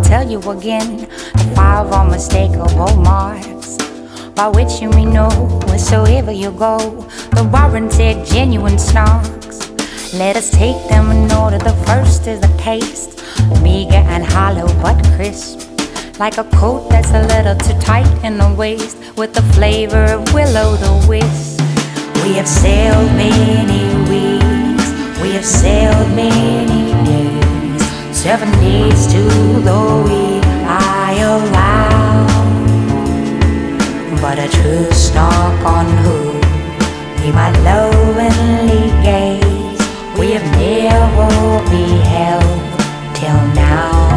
tell you again the 5 unmistakable marks by which you may know wheresoever you go, the warranted genuine snarks. Let us take them in order. The first is the taste, meager and hollow but crisp, like a coat that's a little too tight in the waist, with the flavor of will-o'-the-wisp. We have sailed many weeks, we have sailed many days, 7 days to the week I allow, but a true stalk on who we might lovingly gaze, we have never beheld till now.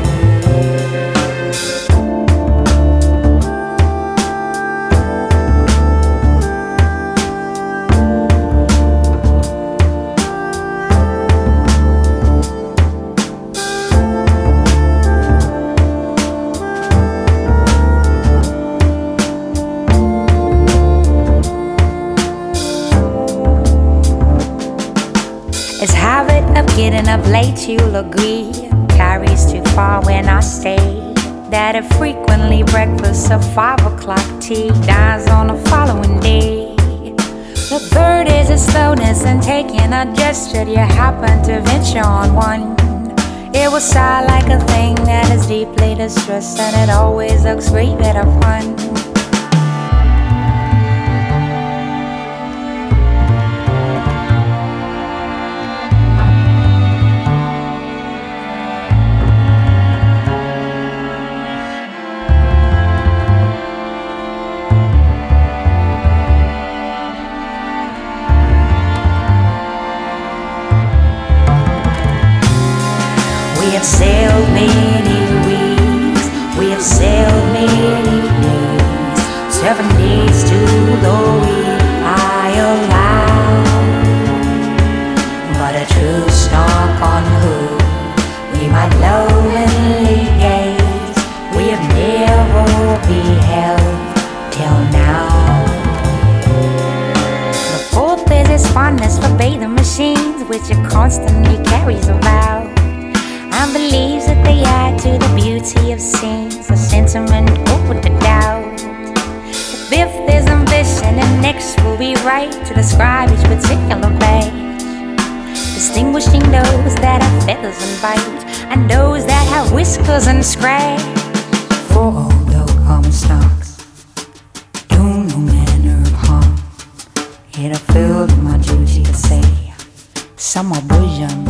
This habit of getting up late, you'll agree, carries too far when I stay. That it frequently breakfast of 5 o'clock tea dies on the following day. The third is a slowness in taking a gesture. You happen to venture on one. It will sigh like a thing that is deeply distressed, and it always looks great at a fun. We have sailed many weeks, we have sailed many days, 7 days to the week I allow, but a true stalk on who we might lovingly gaze, we have never beheld till now. The fourth is his fondness for bathing machines, which it constantly carries about, and believes that they add to the beauty of scenes, a sentiment over the doubt. The fifth is ambition, and next will be right to describe each particular badge, distinguishing those that have feathers and bite, and those that have whiskers and scratch. For although common stocks do no manner of harm, it I feel my duty to say some are bosom